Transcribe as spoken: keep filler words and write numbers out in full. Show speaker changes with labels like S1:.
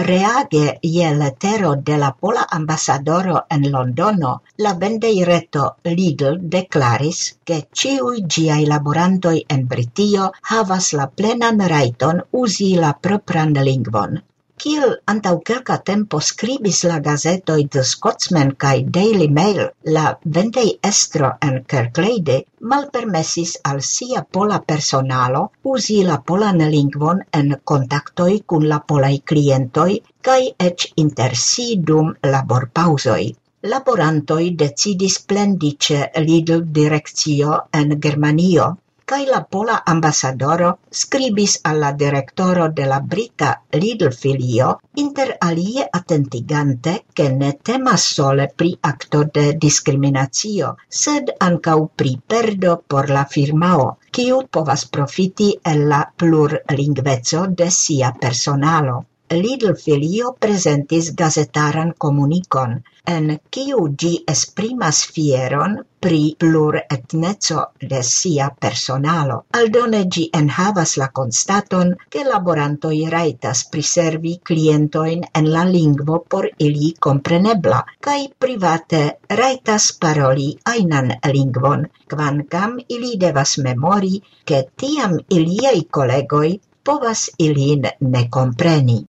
S1: Reage je letero de la pola ambasadoro en Londono, la vendejreto Lidl deklaris, ke ĉiuj ĝiaj laborantoj en Britio havas la plenan rajton uzi la propran lingvon. Kiel antaŭ kelka tempo skribis la gazetoj The Scotsman kaj Daily Mail, la vendejestro en Kirkleide malpermesis al sia pola personalo uzi la polan lingvon en kontaktoj kun la polaj klientoj kaj eĉ inter si dum laborpaŭzoj. Laborantoj decidis plendi ĉe Lidl direkcio en Germanio, kaj la pola ambasadoro skribis al la direktoro de la brita Lidl filio, inter alie atentigante, ke ne temas sole pri akto de diskriminacio, sed ankaŭ pri perdo por la firmao, kiu povas profiti el la plurlingveco de sia personalo. Lidl filio presentis gazetaran komunikon, en kiu ĝi esprimas fieron pri pluretneco de sia personalo. Aldone ĝi enhavas la konstaton, ke laborantoj rajtas priservi klientojn en la lingvo por ili komprenebla, kaj private rajtas paroli ajnan lingvon, kvankam ili devas memori, ke tiam iliaj kolegoj povas ilin ne kompreni.